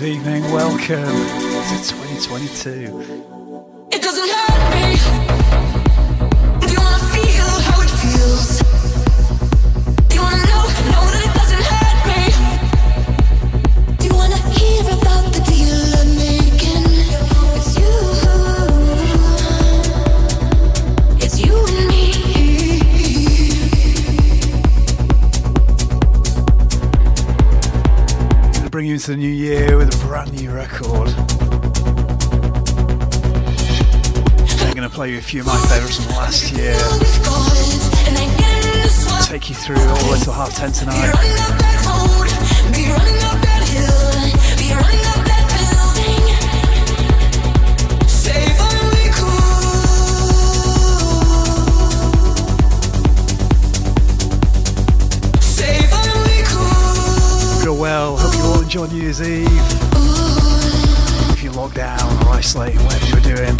good evening, welcome to 2022. It doesn't hurt me. Do you wanna feel how it feels? Do you wanna know that it doesn't hurt me? Do you wanna hear about the deal I'm making? It's you and me. Gonna bring you into the new year with a brand new record. I'm going to play you a few of my favourites from last year. Take you through all the way till 10:30 tonight. Go well, hope you all enjoy New Year's Eve. If you're locked down or isolating, whatever you're doing.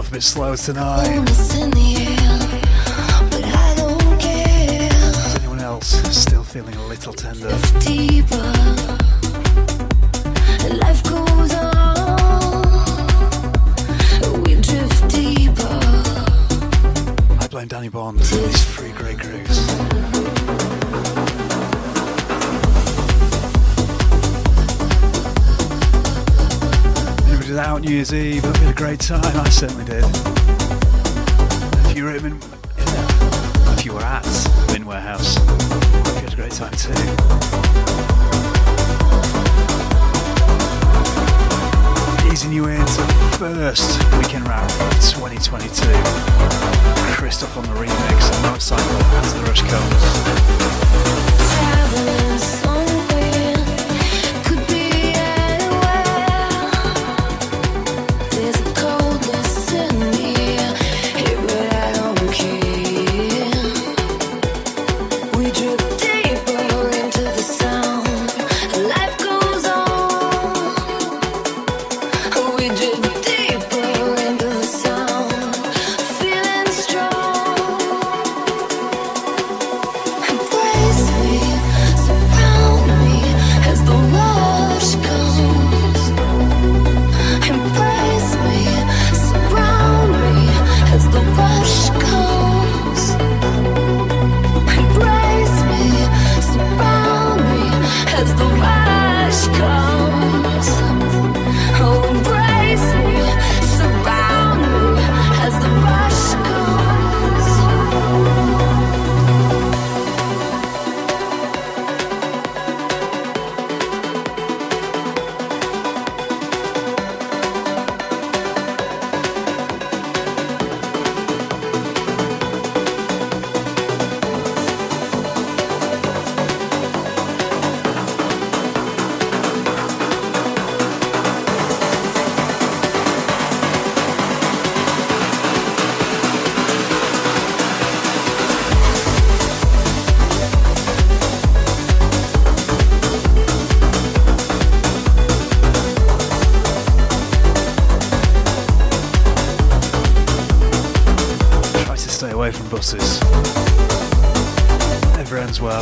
off a bit slow tonight. Is anyone else still feeling a little tender? Life goes on, we drift deeper. I blame Danny Bond for these 3 great grooves. Anybody was out New Year's Eve? We had a great time. I certainly did. If you were at Mint Warehouse, we had a great time too. Easing you into the first weekend wrap of 2022. Christoph on the remix and Motorcycle as the rush comes. Traveling somewhere, could be anywhere. There's a coldness in the air, here but I don't care. We drift deeper into the sound. Life goes on. We drift deeper into the sound. Feeling strong. Embrace me, surround me as the rush comes. Embrace me, surround me as the rush comes. Embrace me, surround me as the rush comes. Oh, embrace me, surround me as the rush comes. Try to stay away from buses. Never ends well.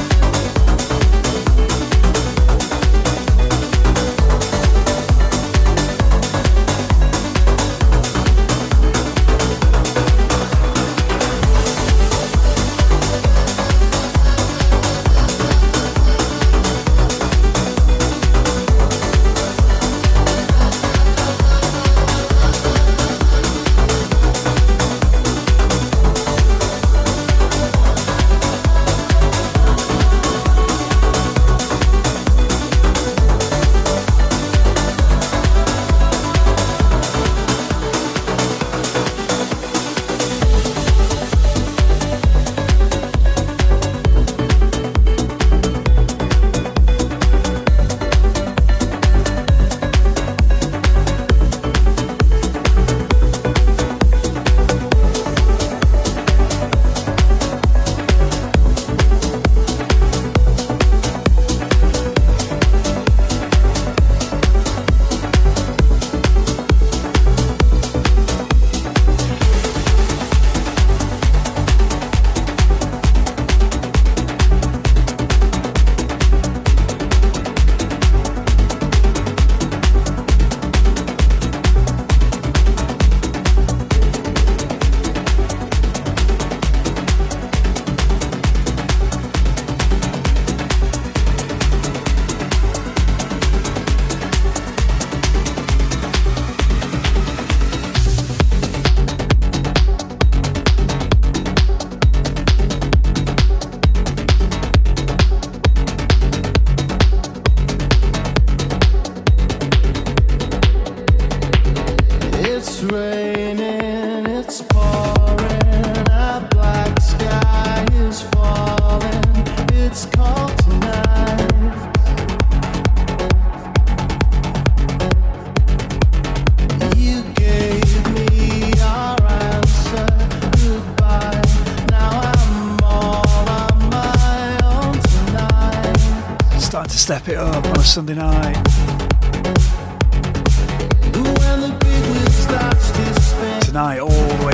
Step it up on a Sunday night.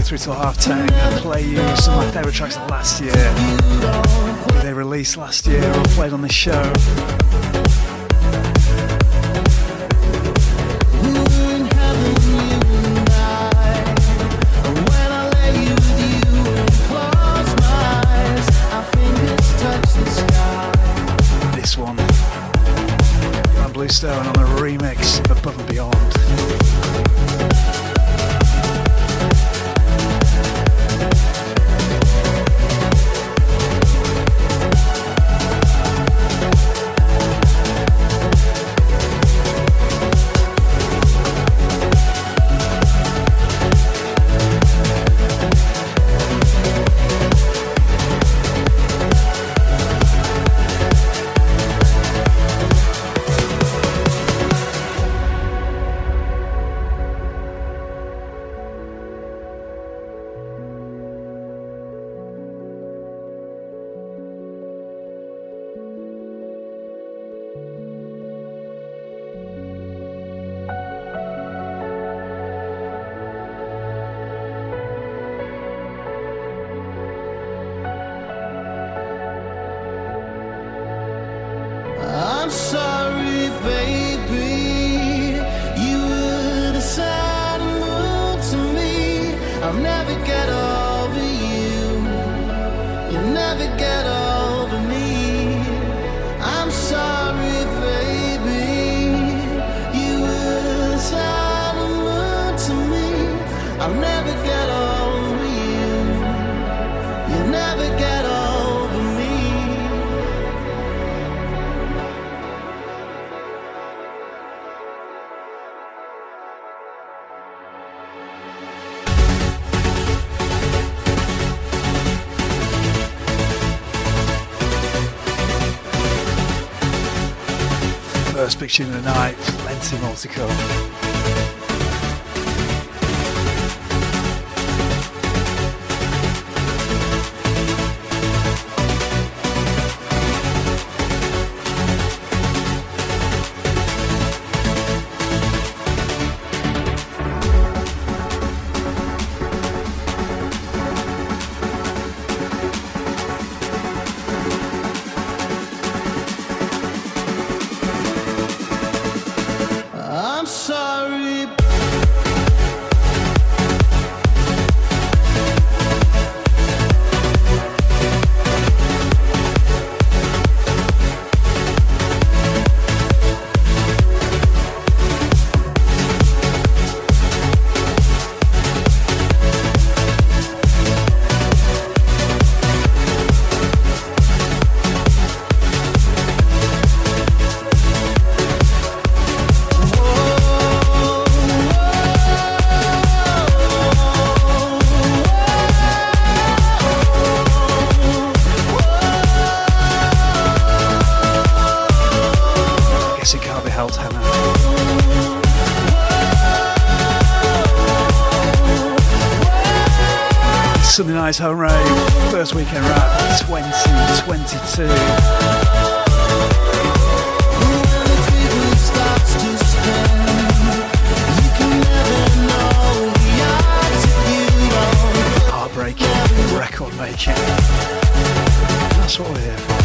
through till half 10. I'm going to play you some of my favourite tracks of last year. They released last year or played on this show. This one, Van Bluestone on a remix of Above and Beyond. I'm sorry, baby. You were the sad moon to me. I'll never get over you. You'll never get over me. I'm sorry, baby. You were the sad moon to me. I'll never get over you. You'll never get over me. First big tune of the night, plenty more to come. I'm sorry. Sunday Night's Home Rave, first weekend wrap 2022. Heartbreaking, record making. That's what we're here for.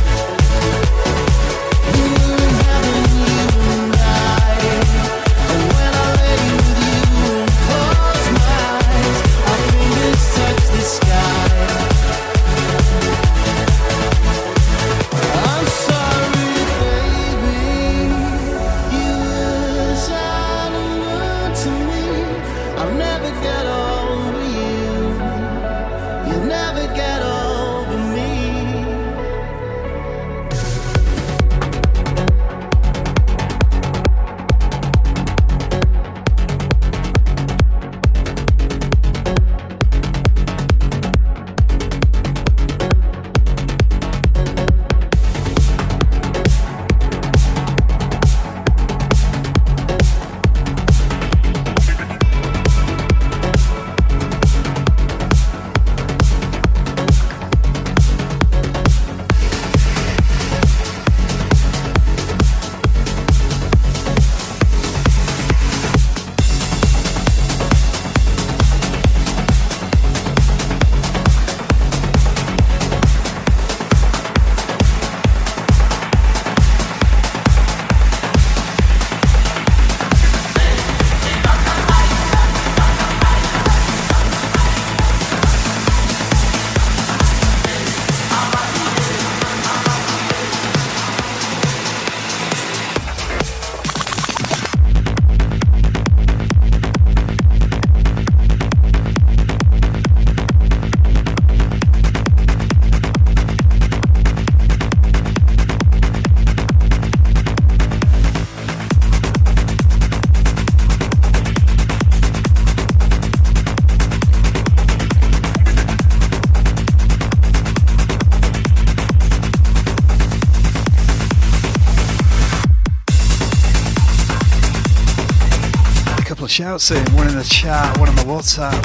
shouts in, one in the chat, one on the WhatsApp.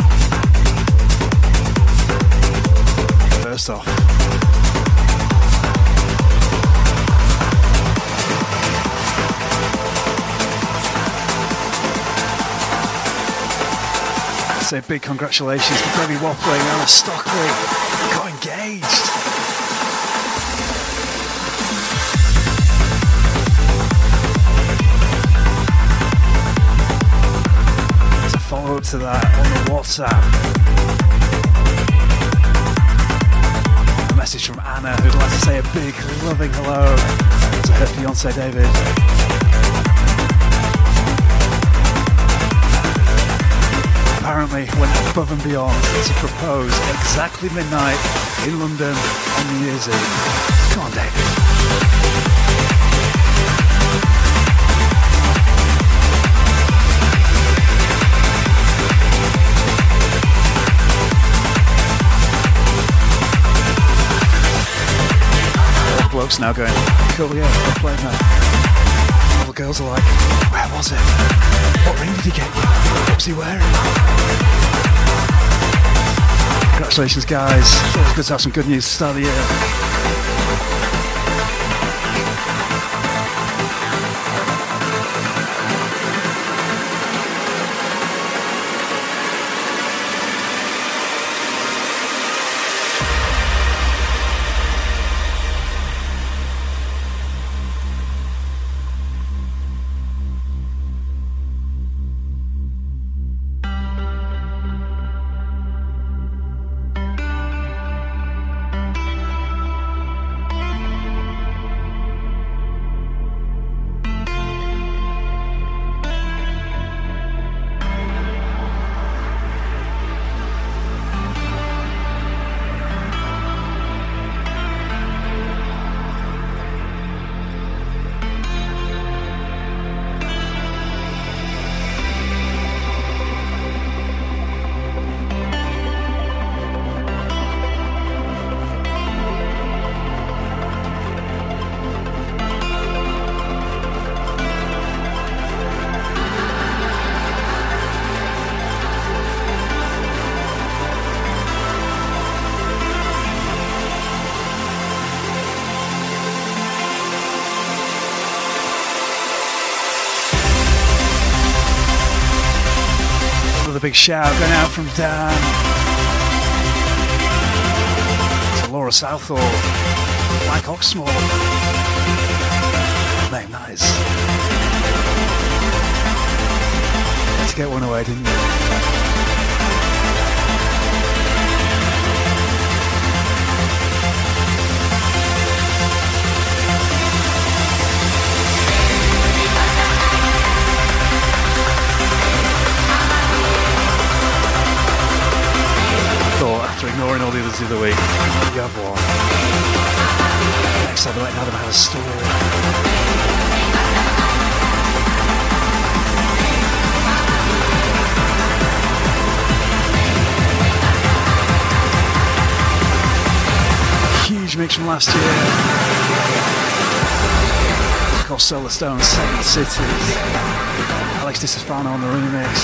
First off, say big congratulations to Debbie Wapley and Anna Stockley. Got engaged. As a follow-up to that on the WhatsApp, a message from Anna who'd like to say a big loving hello to her fiance David. Apparently went above and beyond to propose exactly midnight in London on New Year's Eve. Come on, David. All the blokes now going, cool, yeah, we're playing that. All the girls are like, where was it? What ring did he get you? What was he wearing? Congratulations, guys. It's always good to have some good news to start the year. Big shout going out from Dan to Laura Southall, Mike Oxmore. Name that is. Had to get one away, didn't you? After ignoring all the others the other week, you have one. Next time, let Adam have a story. Huge mix from last year. It's called Solar Stone, 7 Cities. Alex Di Stefano on the remix.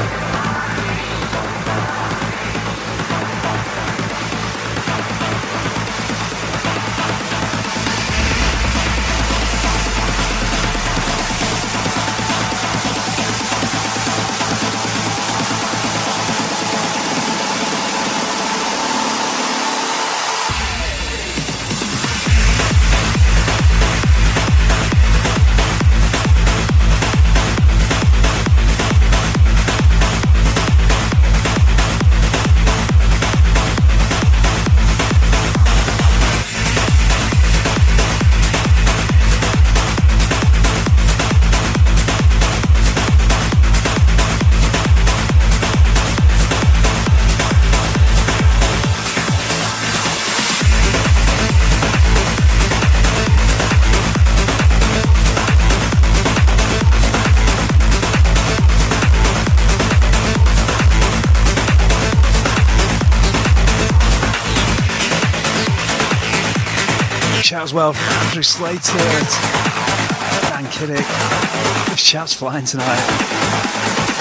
Shout as well from Andrew Slater and Dan Kiddick. This chat's flying tonight.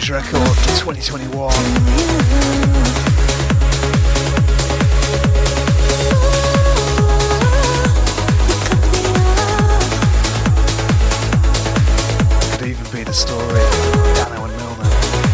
huge record for 2021. Could even be the story of Dano and Milner.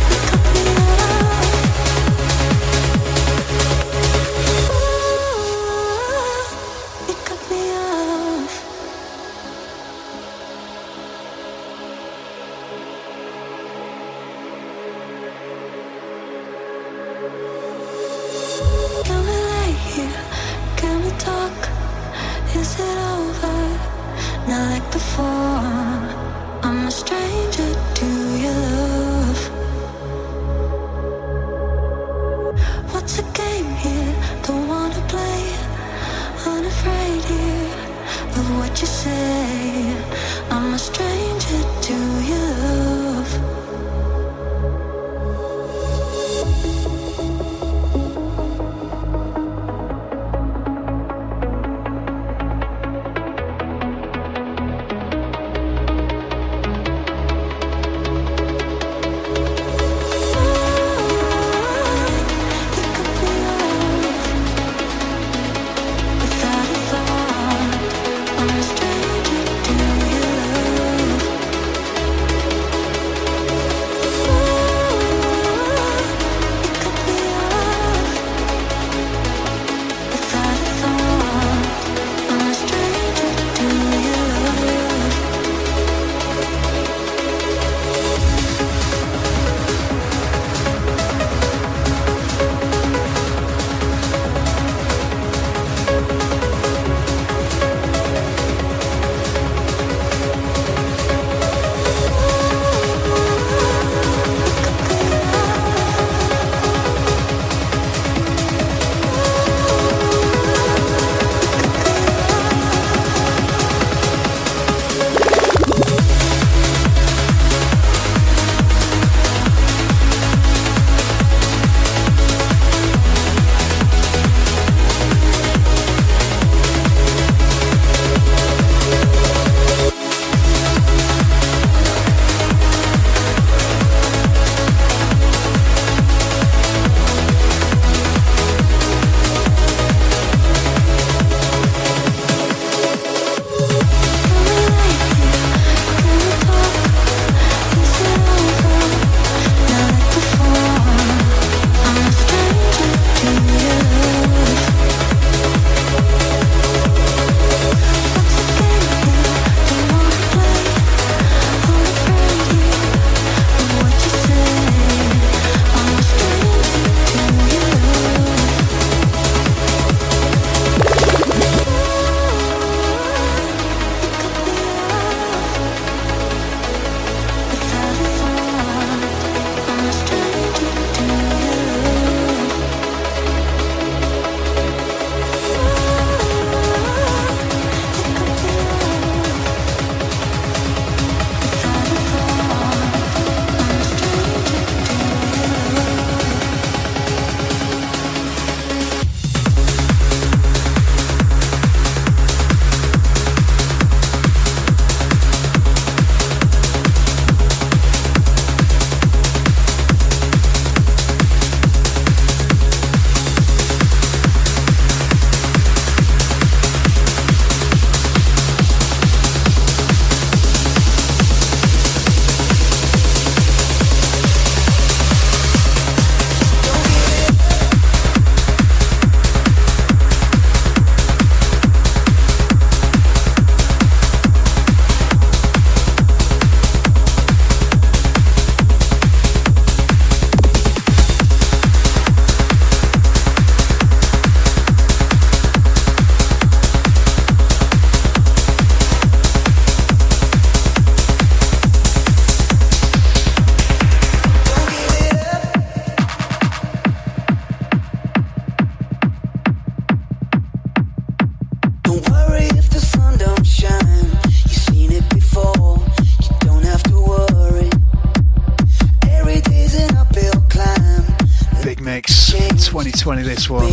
Mix 2020 this one.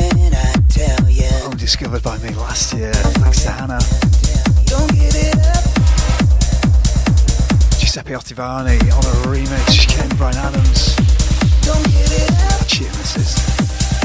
Only discovered by me last year, thanks to Hannah. Giuseppe Ottaviani on a remix, Ken Brian Adams. Tune this is.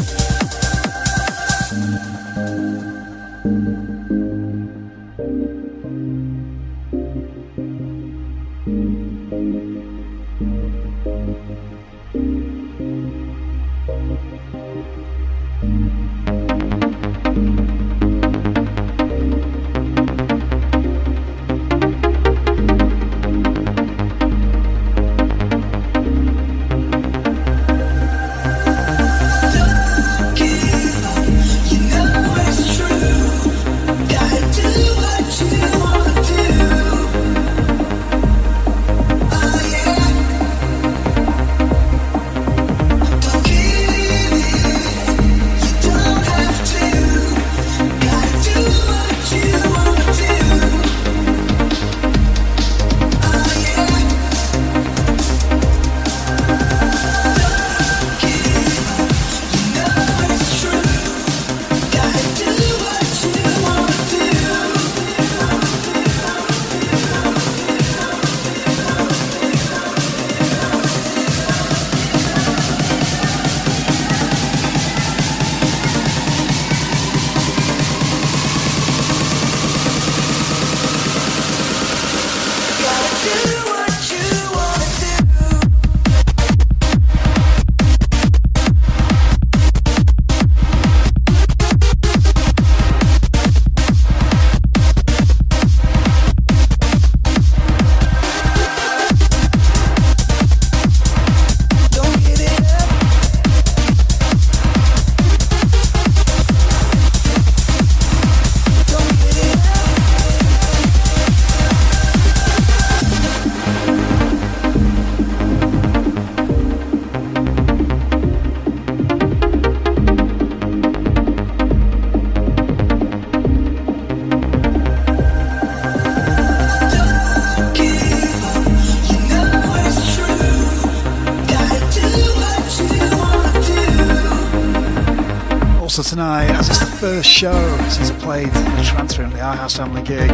Tonight, as it's the first show since I played the Transfer in the Our House Family gig.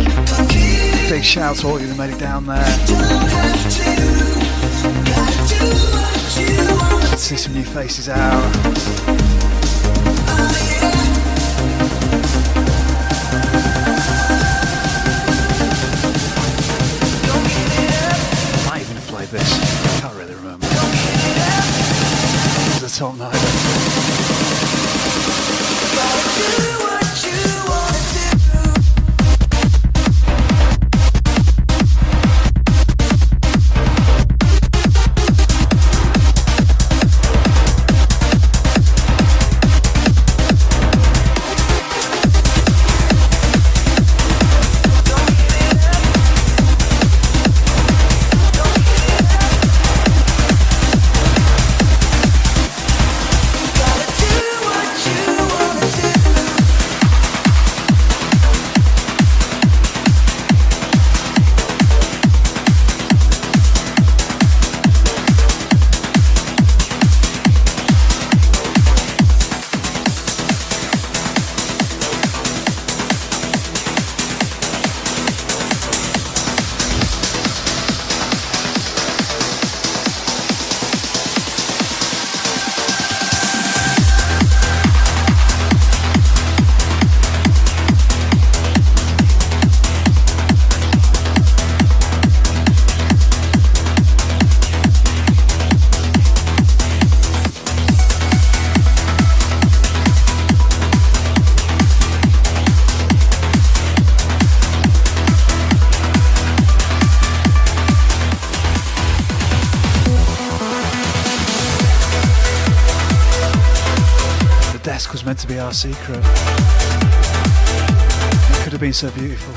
Big shout to all of you that made it down there. Let's see some new faces out. I might even have played this. I can't really remember. It was a top night. Do what you wanna do. Was meant to be our secret. It could have been so beautiful.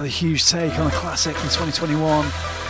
Another huge take on a classic from 2021.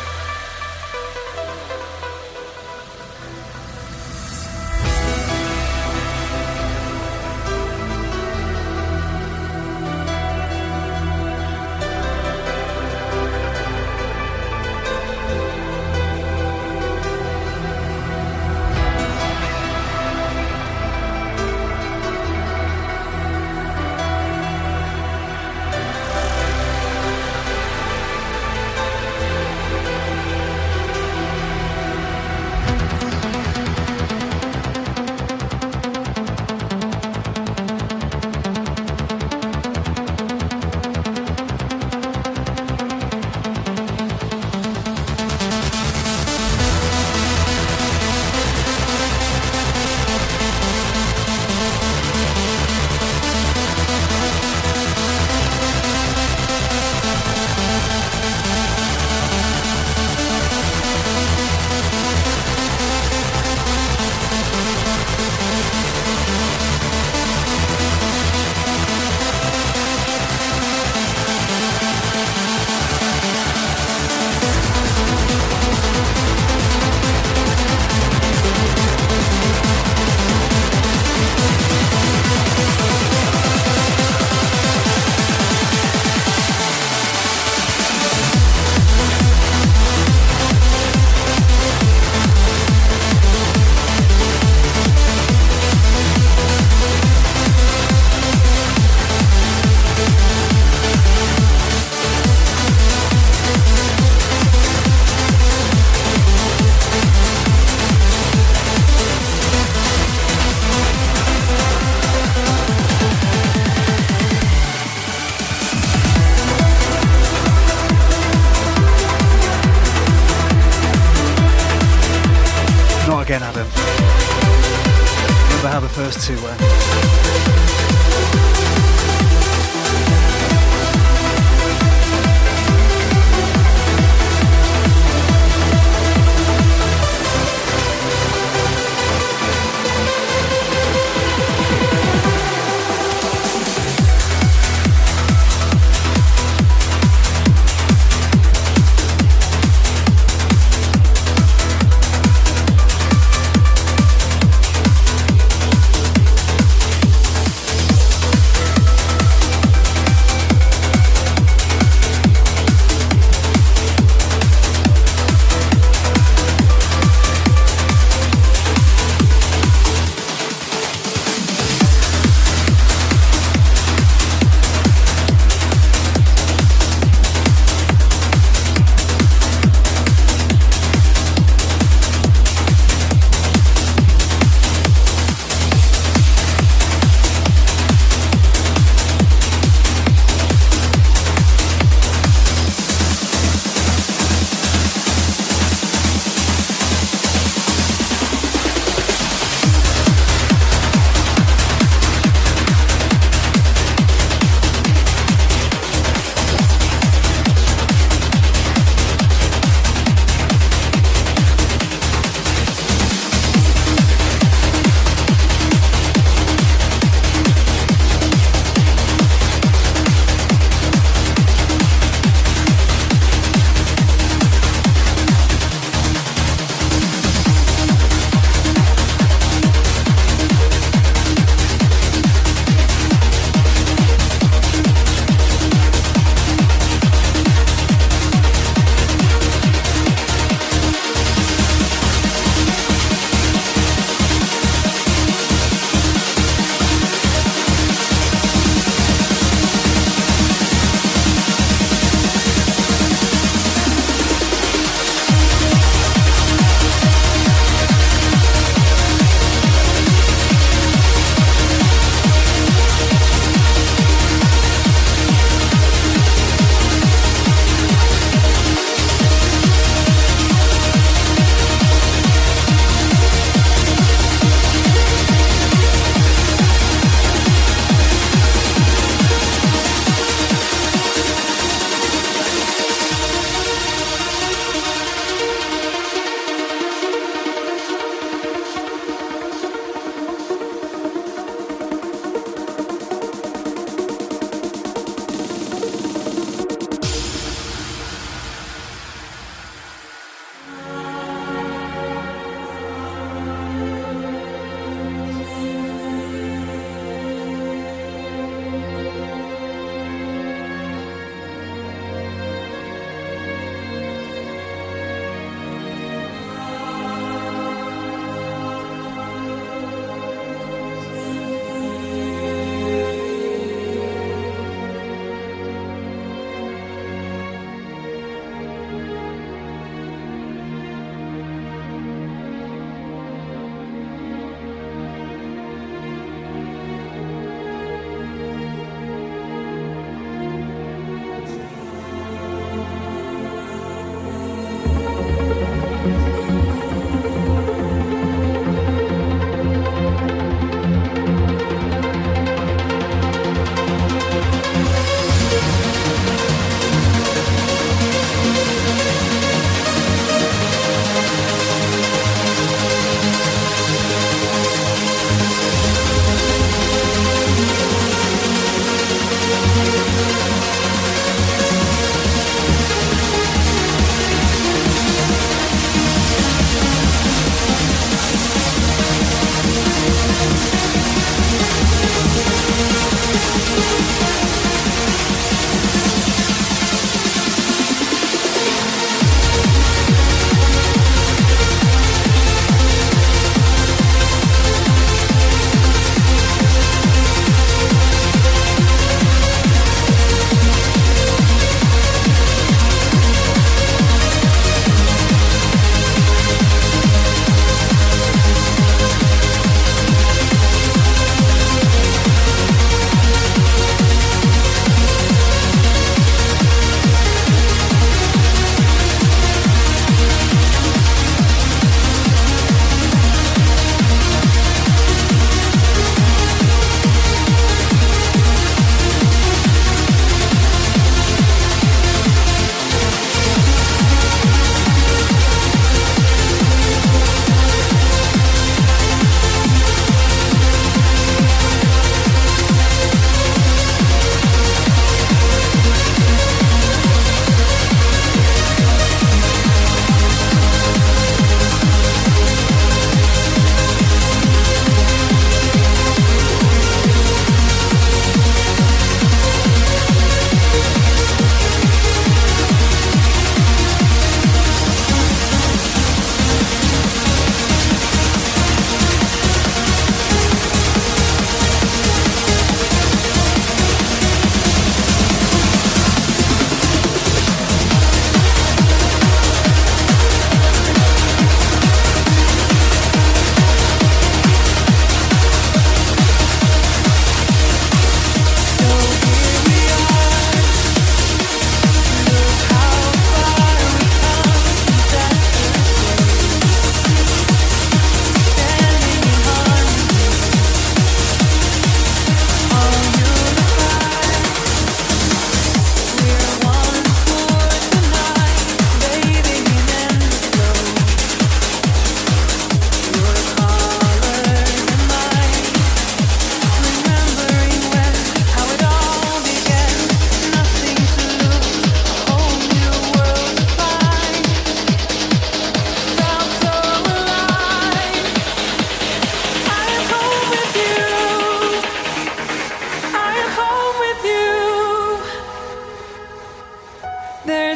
Again, Adam. Remember how the first two went?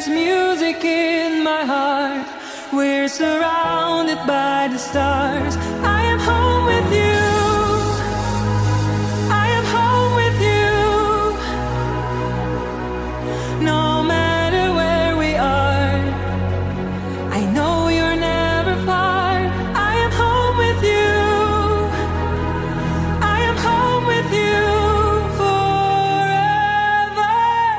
There's music in my heart. We're surrounded by the stars. I am home with you. I am home with you. No matter where we are, I know you're never far. I am home with you. I am home with you forever.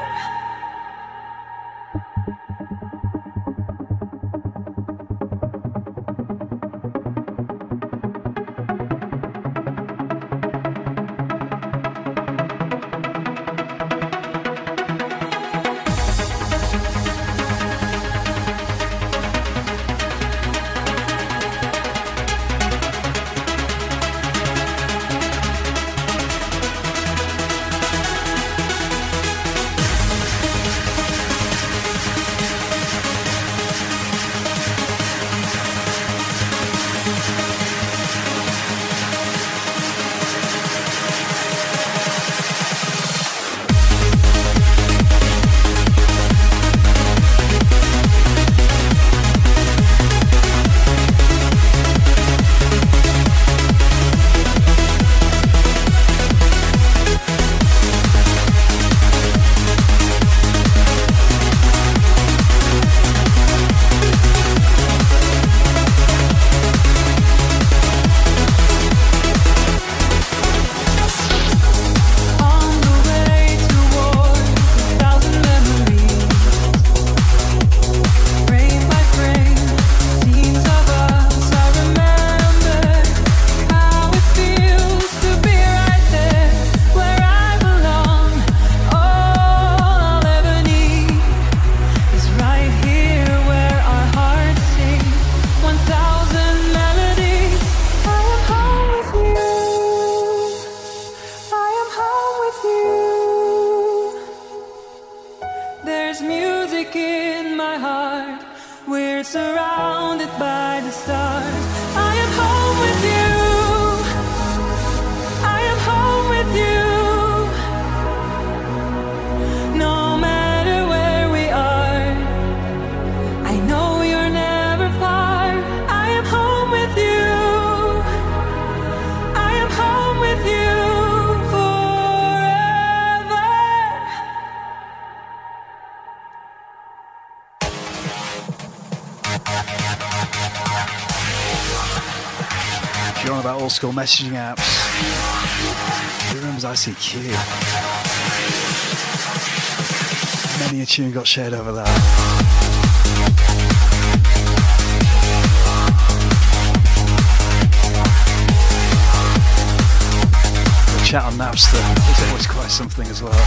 There's music in my heart. We're surrounded by the stars. I am home with you. I am home with you. No matter where we are, I know you're never far. I am home with you. I am home with you forever. If you're on about old school messaging apps, who remembers ICQ? Many a tune got shared over that. The chat on Napster was always quite something as well.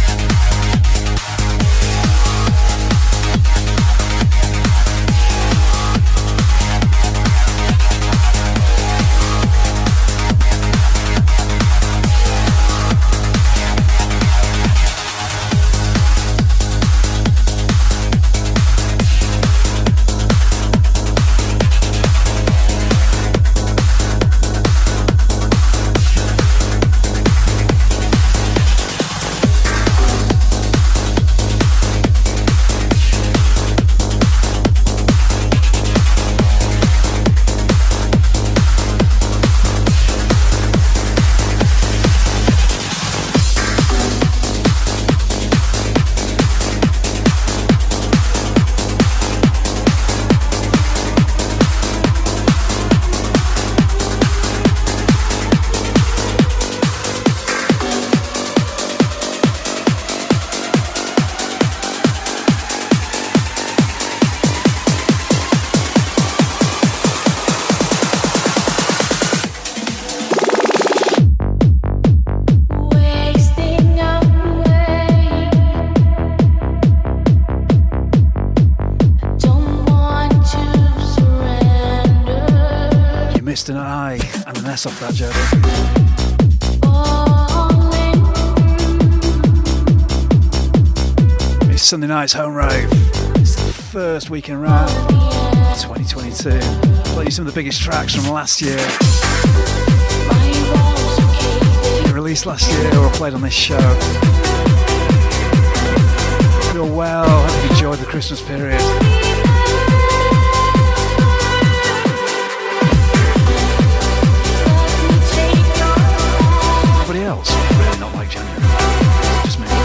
An I and an S off that, Jody. It's Sunday night's home rave. It's the first weekend round of 2022. Play you some of the biggest tracks from last year, either released last year or played on this show. Feel well, hope you enjoyed the Christmas period. Anybody else really not like January? Just me.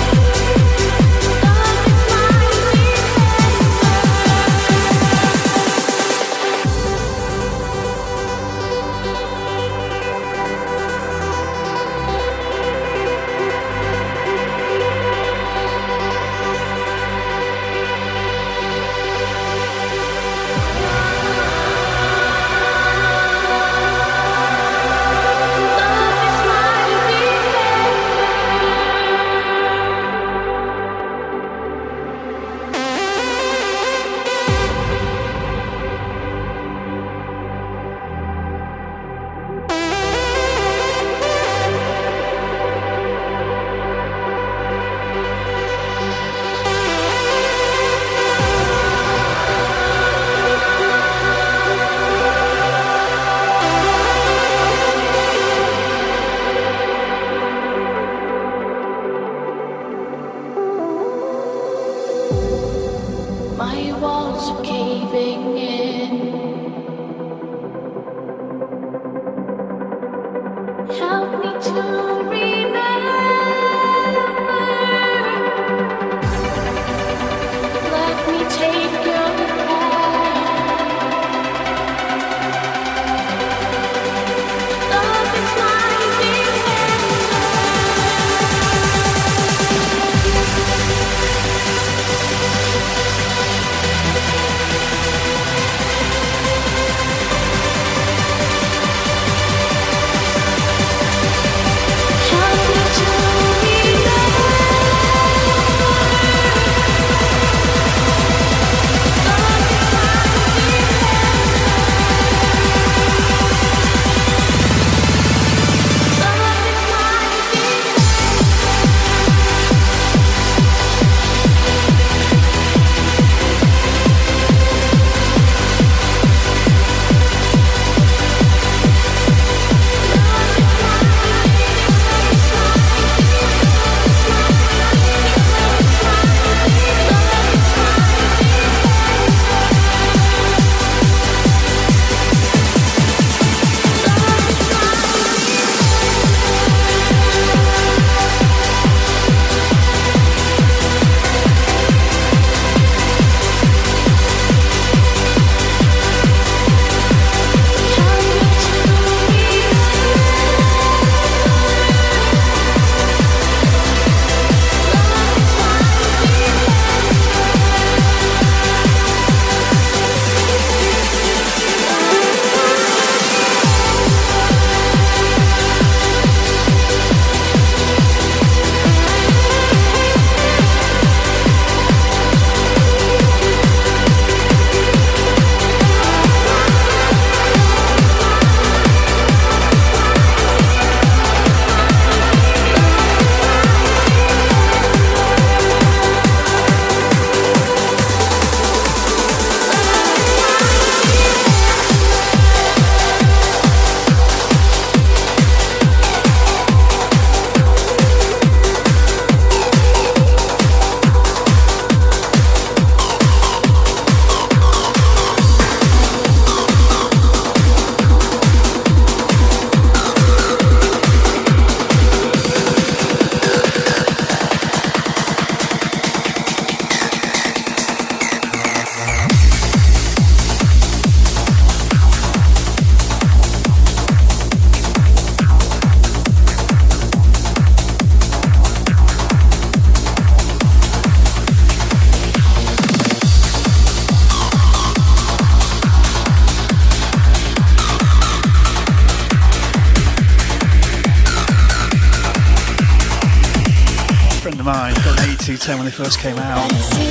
Mine got an 8210 when they first came out.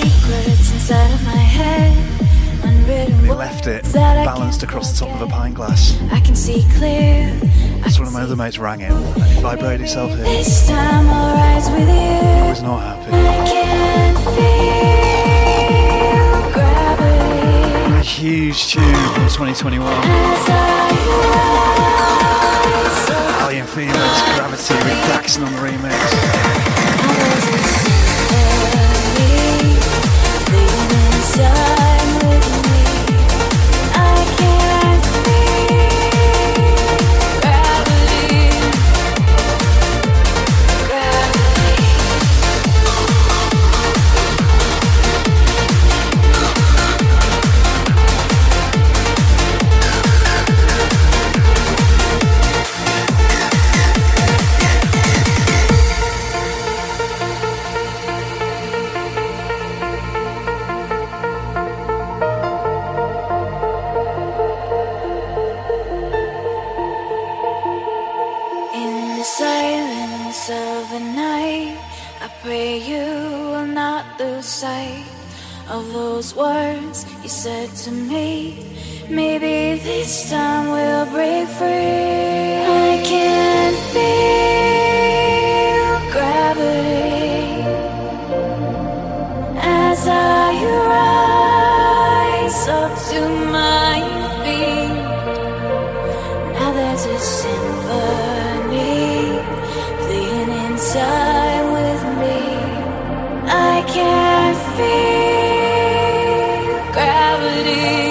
They left it balanced across the top of a pint glass. I can see clear. So one of my other mates rang it and it vibrated itself here. This time I'll rise with you. I was not happy. I can feel gravity. A huge tune from 2021. Alien Feelings, Gravity with Daxon on the remix. pray you will not lose sight of those words you said to me. Maybe this time we'll break free. I can feel gravity as I rise up to my feet. Now there's a symphony playing inside with me. I can feel gravity.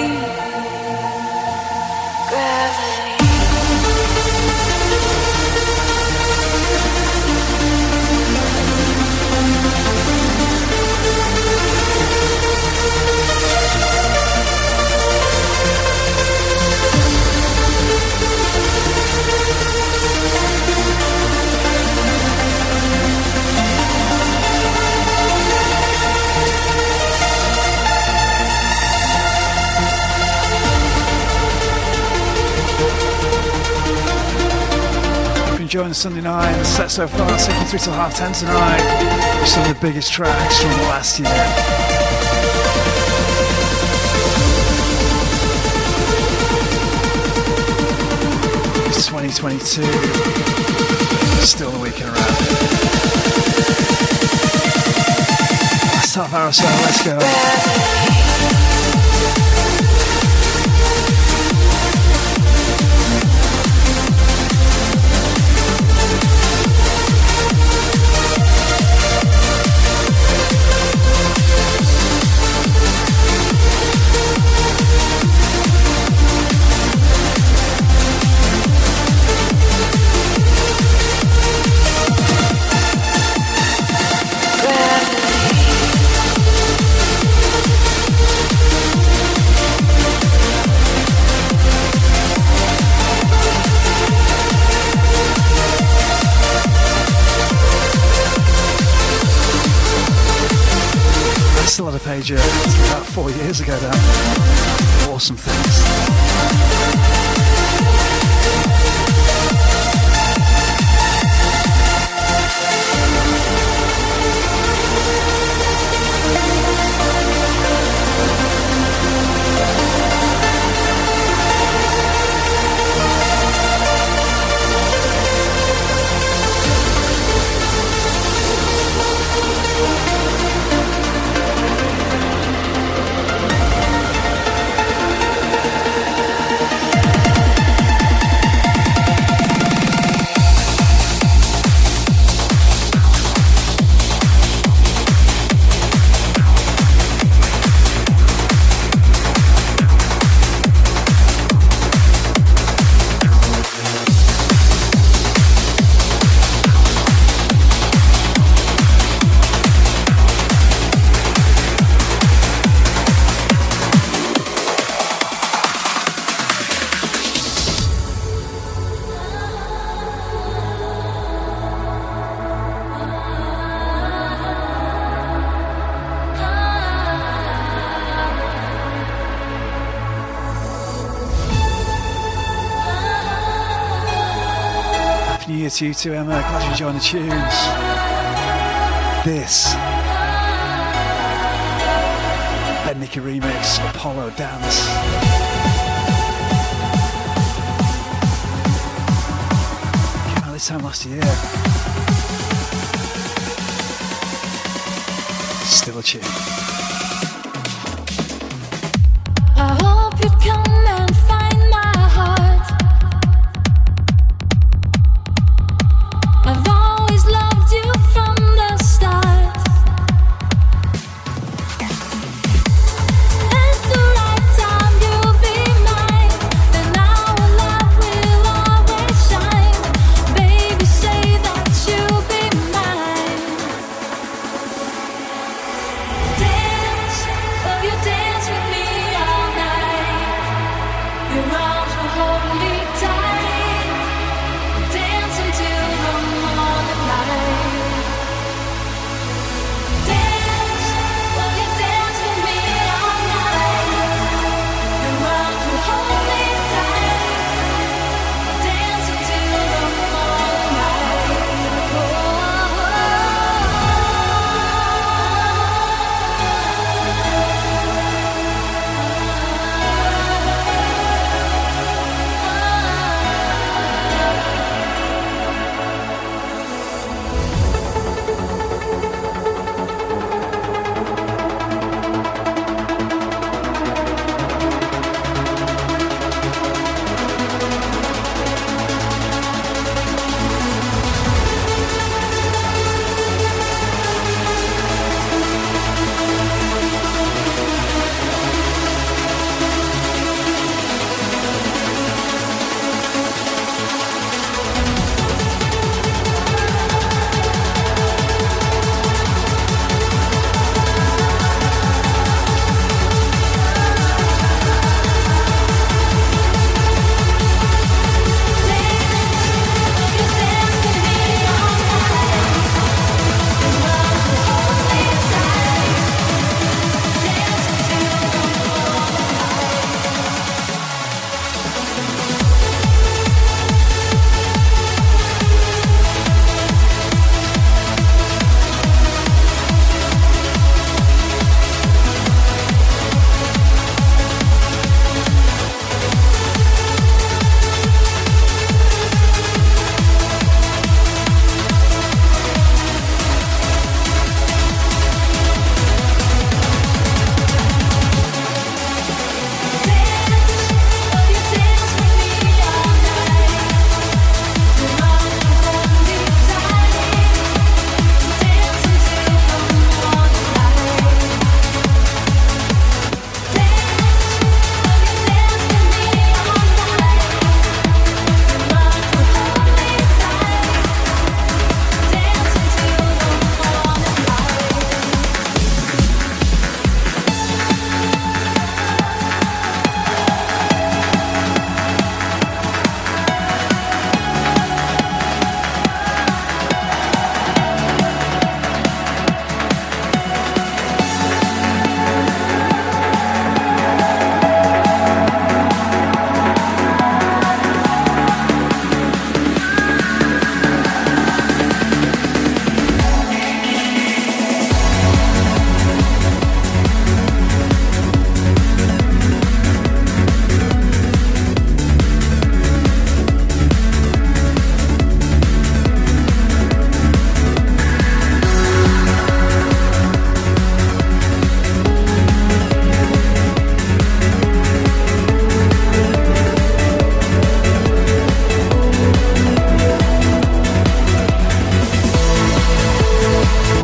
Enjoying the Sunday night, the set so far, taking through till 10:30 tonight. Some of the biggest tracks from last year. It's 2022, still the weekend around. Last half hour or so, let's go. Still had a pager about 4 years ago now. Awesome things. To you too, Emma. Glad you enjoying the tunes. This Ben Nicky remix, Apollo Dance. Came out this time last year. Still a tune. I hope you come and find my heart. I've always loved you from the start. At the right time you'll be mine. Then our love will always shine. Baby, say that you'll be mine.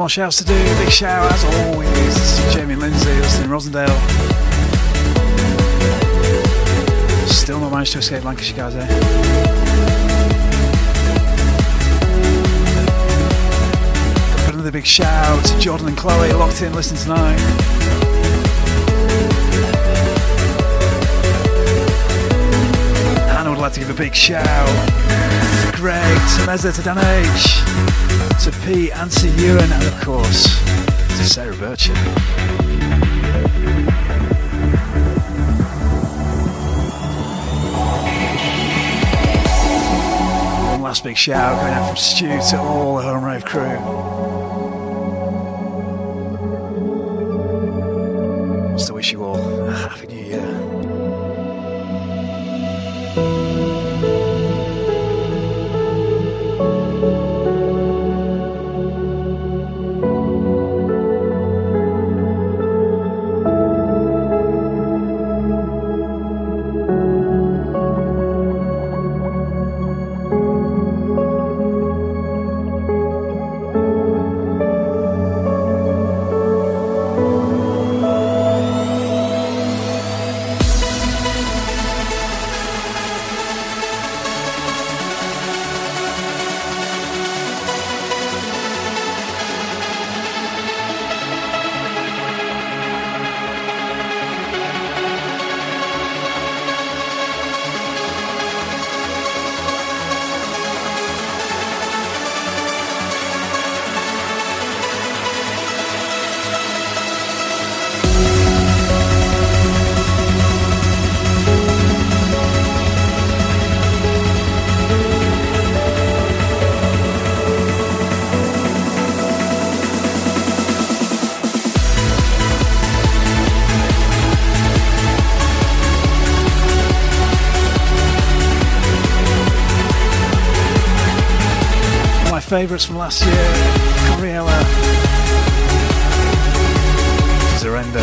shouts to do. Big shout as always to Jamie and Lindsay, listening in Rosendale. Still not managed to escape Lancashire, guys, eh? Got another big shout to Jordan and Chloe, locked in, listening tonight. And I would like to give a big shout to Greg, to Meza, to Dan H, to Pete and to Ewan, and of course to Sarah Birchin. One last big shout going out from Stu to all the Home Rave crew. Wants to wish you all a happy new year. Favourites from last year, Coriella, Surrender.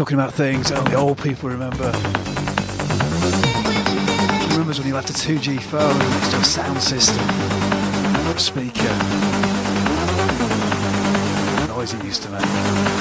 talking about things only old people remember. Remembers when you left a 2G phone next to a sound system, a speaker, the noise it used to make.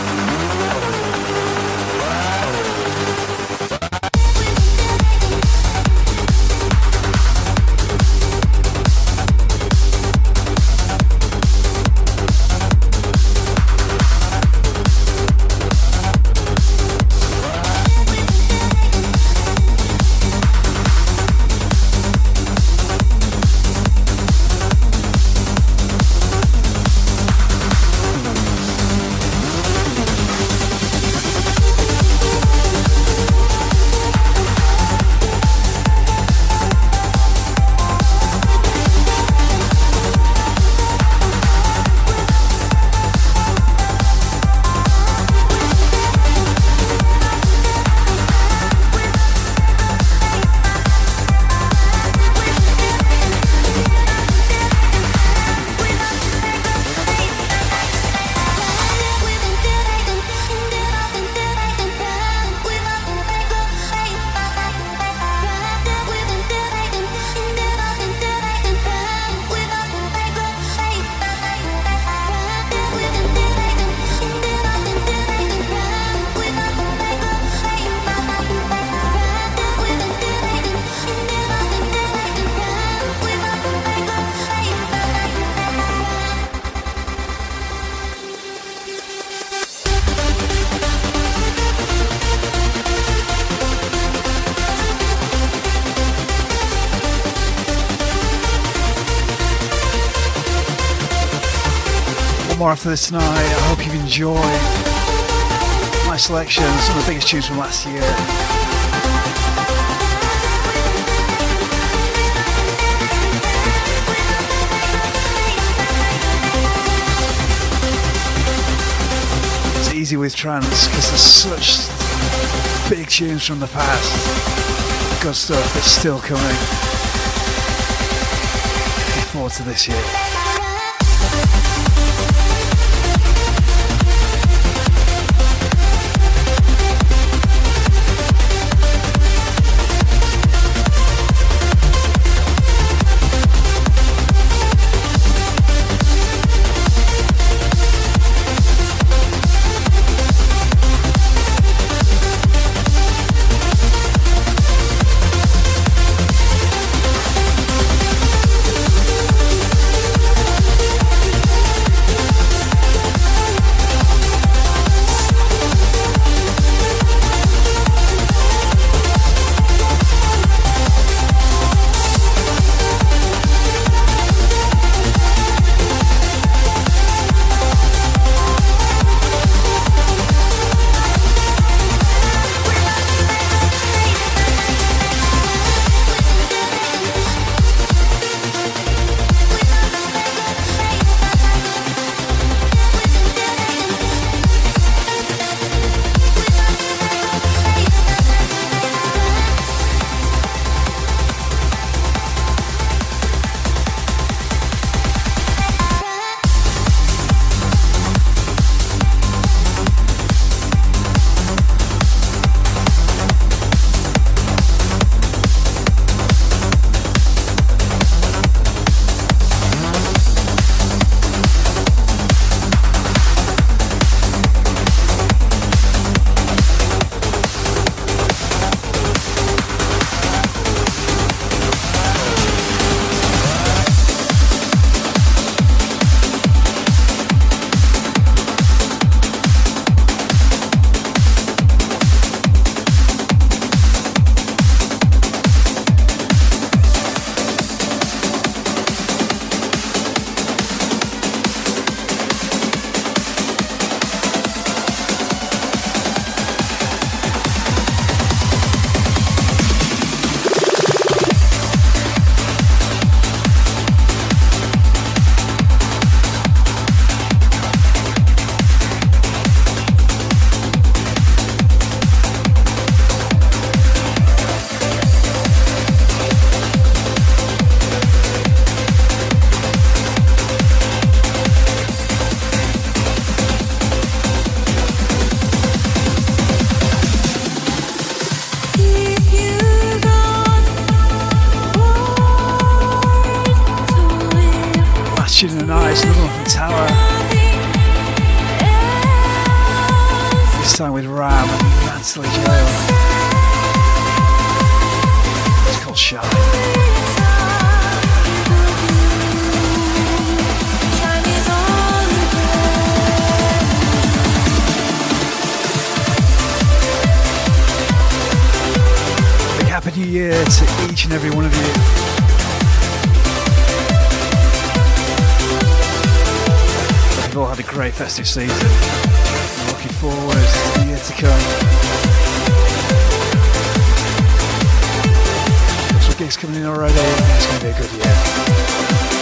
More after this tonight. I hope you've enjoyed my selection, some of the biggest tunes from last year. It's easy with trance because there's such big tunes from the past, good stuff that's still coming. Looking forward to this year. Year to each and every one of you. Hope you've all had a great festive season. I'm looking forward to the year to come. Lots of gigs coming in already. It's going to be a good year.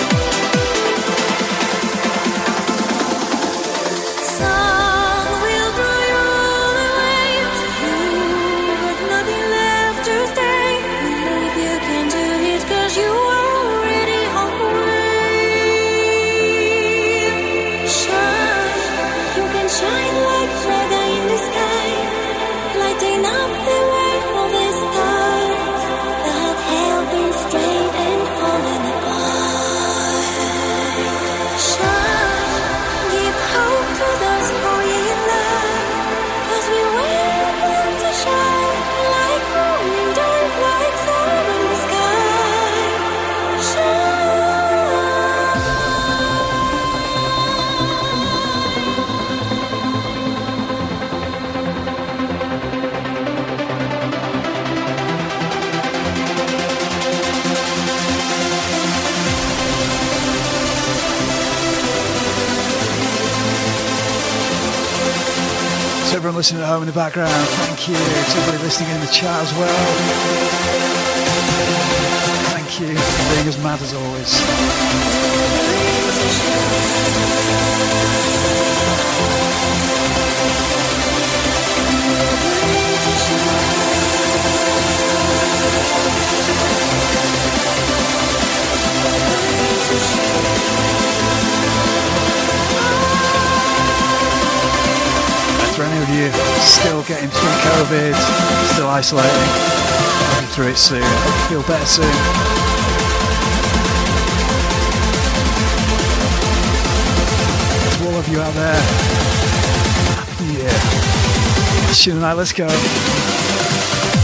Everyone listening at home in the background, thank you. To everybody listening in the chat as well, thank you for being as mad as always. For any of you still getting through COVID, still isolating, I'll be through it soon. Hope you feel better soon. To all of you out there, Happy New Year. Tune tonight, let's go.